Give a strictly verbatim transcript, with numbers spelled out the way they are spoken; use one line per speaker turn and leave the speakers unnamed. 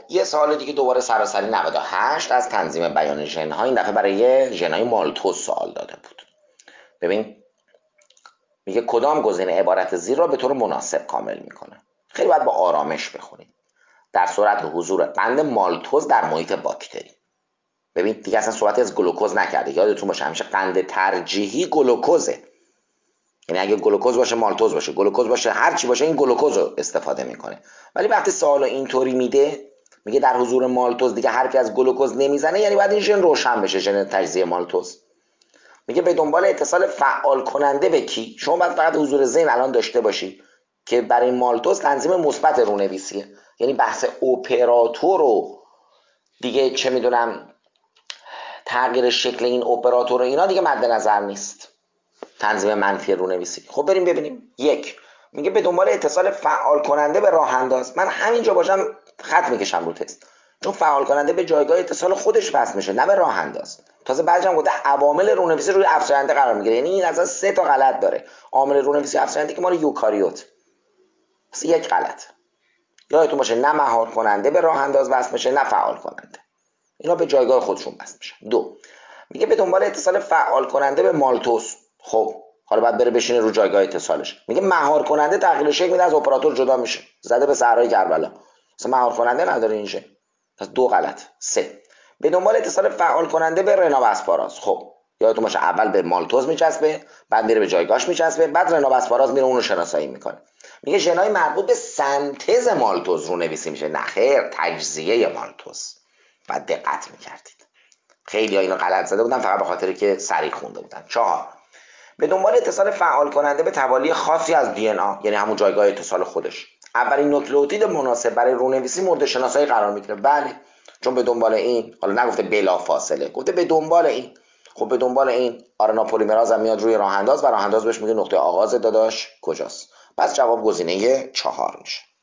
یه سوال دیگه دوباره سراسری نود و هشت از تنظیم بیان ژن‌ها، این دفعه برای ژن‌های مالتوز سوال داده بود. ببین میگه کدام گزینه عبارت زیر را به طور مناسب کامل میکنه. خیلی باید با آرامش بخونید. در صورت حضور قند مالتوز در محیط باکتری. ببین دیگه اصلا صحبت از گلوکوز نکرده. یادتون باشه همیشه قند ترجیحی گلوکوزه. یعنی اگه گلوکوز باشه مالتوز باشه، گلوکوز باشه هر چی باشه، این گلوکوز رو استفاده میکنه. ولی وقتی سوال اینطوری میده، میگه در حضور مالتوز دیگه حرفی از گلوکوز نمیزنه، یعنی باید این ژن روشن بشه، ژن تجزیه مالتوز. میگه به دنبال اتصال فعال کننده به کی؟ شما باید فقط حضور ذهن الان داشته باشی که برای مالتوز تنظیم مثبت رونویسیه. یعنی بحث اپراتور و دیگه چه میدونم تغییر شکل این اپراتور و اینا دیگه مد نظر نیست. تنظیم منفی رونویسی. خب بریم ببینیم. یک، میگه به دنبال اتصال فعال کننده به راه انداز. من همینجا باشم خط میکشم رو تست، چون فعال کننده به جایگاه اتصال خودش وصل میشه، نه به راه انداز. تازه بعدش هم گفته عوامل رونویسی روی افزاینده قرار میگیره. یعنی این اصلا سه تا غلط داره. عامل رونویسی افزاینده که ما رو یوکاریوت. پس یک غلط. یادتون باشه نه مهار کننده به راه انداز وصل میشه، نه فعال کننده. اینا به جایگاه خودشون وصل میشن. دو، میگه به دنبال اتصال فعال کننده به مالتوز. خب حالا بعد بره بشینه رو جایگاه اتصالش. میگه مهار کننده تغییر شکل میده، از اپراتور جدا میشه، زده به صحرای کربلا. اصلا مهار کننده نداره اینجا. پس دو غلط. سه، به دنبال اتصال فعال کننده به رنابسپاراز. خب یادتون باشه اول به مالتوز میچسبه، بعد میره به جایگاهش میچسبه، بعد رنابسپاراز میره اونو شناسایی میکنه. میگه ژنای مربوط به سنتز مالتوز رو نویسی میشه. نه خیر، تجزیه مالتوز. بعد دقت میکردید. خیلی ها اینو غلط زده بودن فقط به خاطری که سریع خونده بودن. چهار، به دنبال اتصال فعال کننده به توالی خاصی از دی ان ای، یعنی همون جایگاه اتصال خودش. اولین نوکلئوتید مناسب برای رونویسی مورد شناسایی قرار میگیره. بله، چون به دنبال این، حالا نگفته بلا فاصله، گفته به دنبال این. خب به دنبال این آر ان ای پلیمراز هم میاد روی راه انداز و راه انداز بهش میگه نقطه آغاز داداش کجاست. پس جواب گزینه چهار میشه.